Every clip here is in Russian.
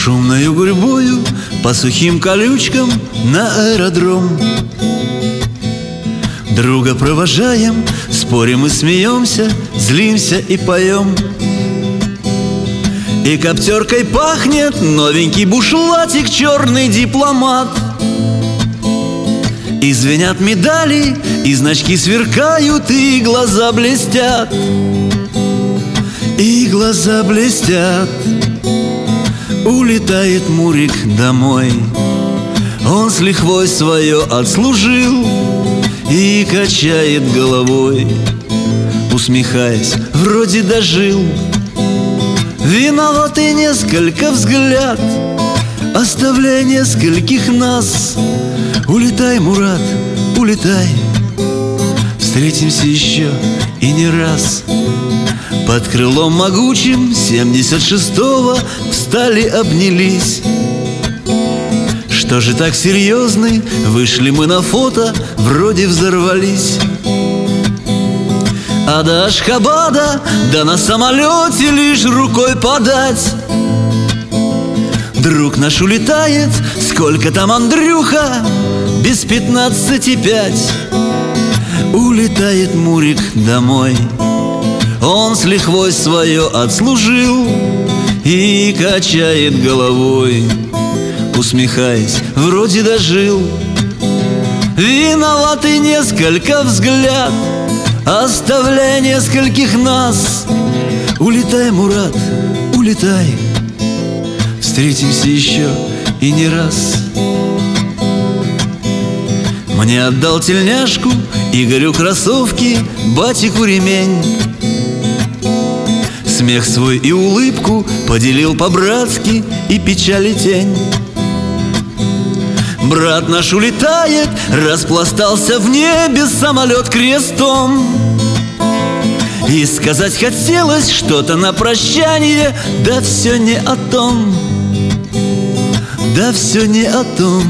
Шумною гурьбою по сухим колючкам на аэродром. Друга провожаем, спорим и смеемся, злимся и поем. И коптеркой пахнет новенький бушлатик, черный дипломат. И звенят медали, и значки сверкают, и глаза блестят. И глаза блестят. Улетает Мурик домой. Он с лихвой свое отслужил и качает головой, усмехаясь, вроде дожил. Виноватый несколько взгляд, оставляя нескольких нас. Улетай, Мурат, улетай, встретимся еще и не раз. Под крылом могучим 76-го встали, обнялись. Что же так серьезны, вышли мы на фото, вроде взорвались. А до Ашхабада, да на самолете лишь рукой подать. Друг наш улетает, сколько там, Андрюха? Без 15:05. Улетает Мурик домой. Он с лихвой свое отслужил и качает головой, усмехаясь, вроде дожил. Виноватый несколько взгляд, оставляя нескольких нас. Улетай, Мурат, улетай, встретимся еще и не раз. Мне отдал тельняшку, Игорю кроссовки, Батику ремень. Смех свой и улыбку поделил по-братски, и печали тень. Брат наш улетает, распластался в небе самолет крестом. И сказать хотелось что-то на прощание, да все не о том, да все не о том.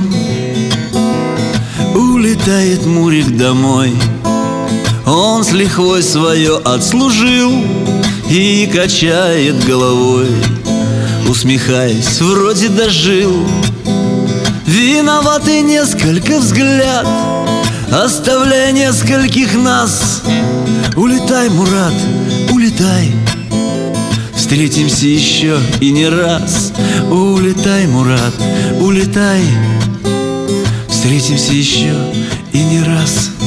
Улетает Мурик домой. Он с лихвой свое отслужил и качает головой, усмехаясь, вроде дожил. Виноватый несколько взгляд, оставляя нескольких нас. Улетай, Мурат, улетай, встретимся еще и не раз. Улетай, Мурат, улетай, встретимся еще и не раз.